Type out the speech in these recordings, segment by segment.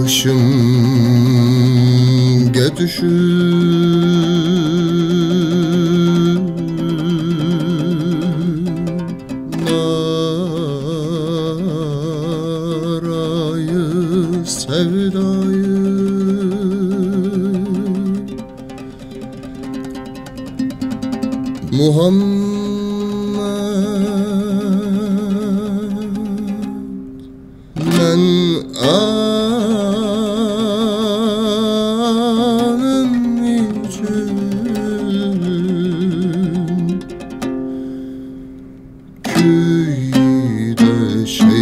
Başım gedüşüm narayı sevdayı Muhammed men anım için köyde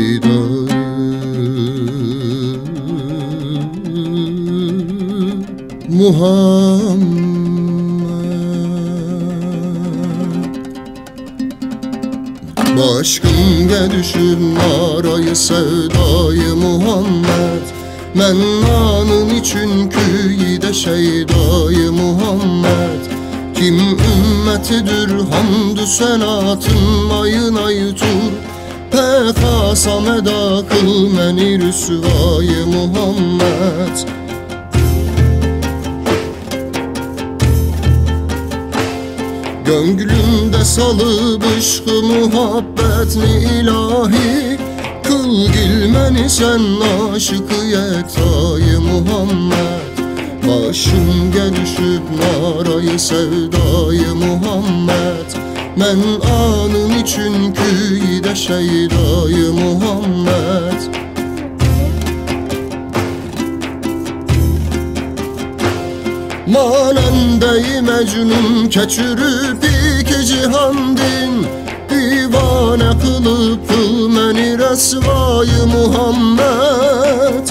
şeydayım Muhammed Başkım gedüşüm narayı sevdayı Muhammed Men anın için köyde şeydayı Muhammed Kim ümmetidir hamdü senatın ayın ayıtur Pek asam eda kıl meni rüsvayı Muhammed Gönlümde salıp ışkı muhabbetni ilahi Kıl gilmeni sen aşıkı yektayı Muhammed Başım gedüşüp narayı sevdayı Muhammed Men anın için köyde şeydayı Muhammed Manendeyi mecnun keçürüp iki cihandin Divane kılıp kıl meni resvayı Muhammed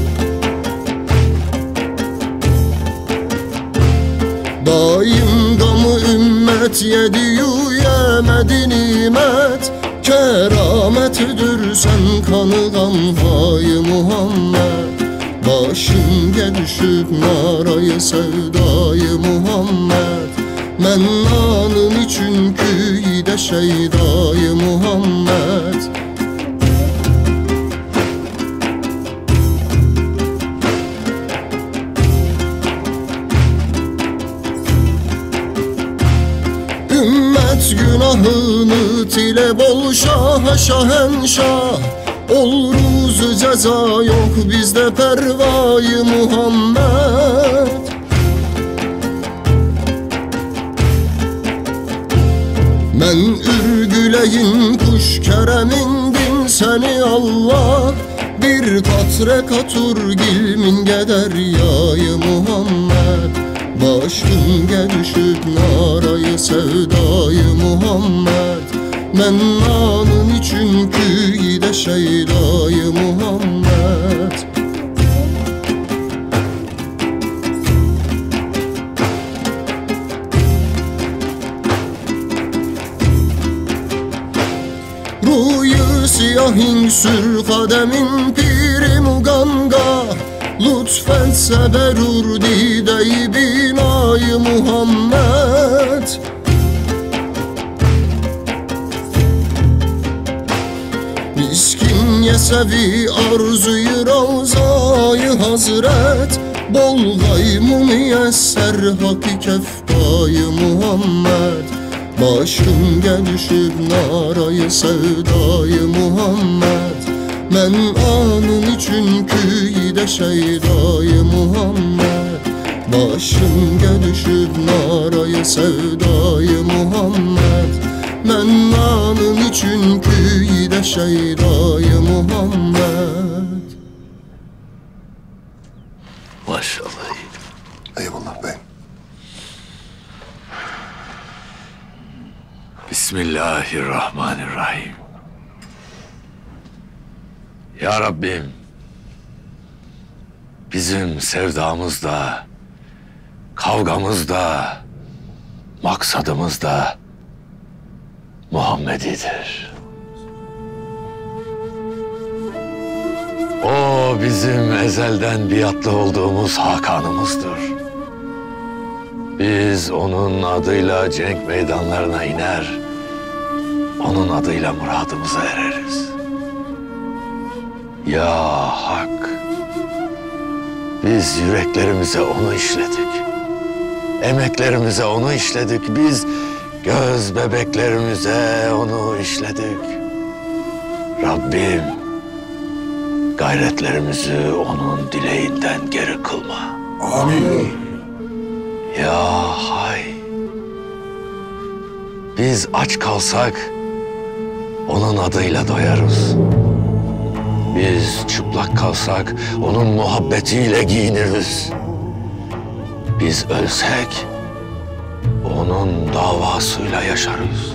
Daim gamı ümmet yediyu yemedi nimet Kerametidir sen kanı gamhayı Muhammed Başım gedüşüp narayı sevdayı Muhammed Men anın için köyde şeydayı Muhammed Ümmet günahını tile bol şaha şahenşah Ol ruzu ceza yok bizde pervayı Muhammed Men ürgüleyin kuş keremindin seni Allah Bir katre katur gilmin geder yayı Muhammed Başım gedüşüp narayı sevdayı Muhammed Men anın için köyde şeydayı Muhammed Ruyu siyahin sür kademin piri muganga Lütfetse berur dide-i binayı Muhammed Miskin yesevi arzuyu ravzayı hazret Bol gaymı müyesser hak-ı kefbayı Muhammed Başım gedüşüp narayı sevdayı Muhammed Men anın için köyde şeydayı Muhammed Başım gedüşüp narayı sevdayı Muhammed Men anın için köyde şeydayı Muhammed Maşallah. Eyvallah bey. Bismillahirrahmanirrahim. Ya Rabbim, bizim sevdamız da, kavgamız da, maksadımız da Muhammedidir. O bizim ezelden biatlı olduğumuz Hakan'ımızdır. Biz onun adıyla cenk meydanlarına iner, onun adıyla muradımıza ereriz. Ya Hak, Biz yüreklerimize onu işledik. Emeklerimize onu işledik. Biz göz bebeklerimize onu işledik. Rabbim gayretlerimizi onun dileğinden geri kılma. Amin. Ya hay. Biz aç kalsak onun adıyla doyarız. Biz çıplak kalsak onun muhabbetiyle giyiniriz. Biz ölsek onun davasıyla yaşarız.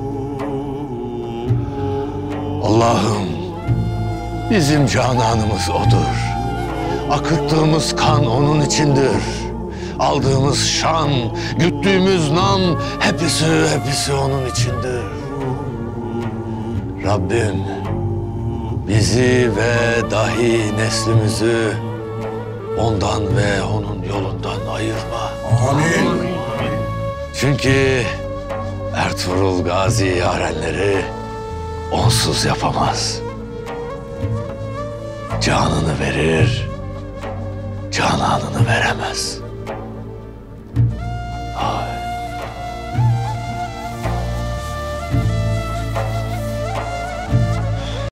Allah'ım bizim cananımız odur. Akıttığımız kan onun içindir. Aldığımız şan, güttüğümüz nam hepsi onun içindir. Rabbim bizi ve dahi neslimizi ondan ve onun yolundan ayırma. Amin. Çünkü Ertuğrul Gazi yarenleri onsuz yapamaz. Canını verir, cananını veremez.